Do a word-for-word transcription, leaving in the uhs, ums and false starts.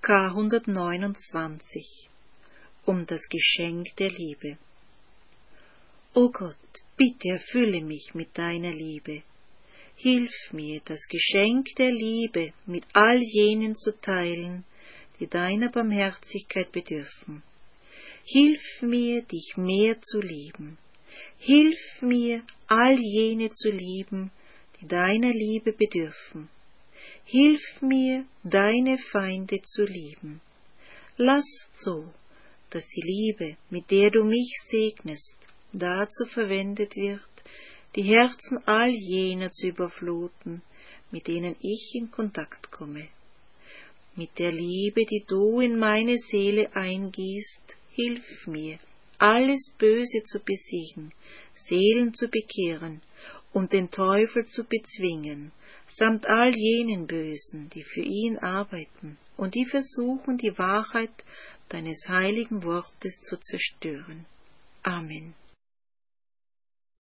K hundertneunundzwanzig um das Geschenk der Liebe. O Gott, bitte erfülle mich mit deiner Liebe. Hilf mir, das Geschenk der Liebe mit all jenen zu teilen, die deiner Barmherzigkeit bedürfen. Hilf mir, dich mehr zu lieben. Hilf mir, all jene zu lieben, die deiner Liebe bedürfen. Hilf mir, deine Feinde zu lieben. Lass zu, dass die Liebe, mit der du mich segnest, dazu verwendet wird, die Herzen all jener zu überfluten, mit denen ich in Kontakt komme. Mit der Liebe, die du in meine Seele eingießt, hilf mir, alles Böse zu besiegen, Seelen zu bekehren und den Teufel zu bezwingen, samt all jenen Bösen, die für ihn arbeiten und die versuchen, die Wahrheit deines heiligen Wortes zu zerstören. Amen.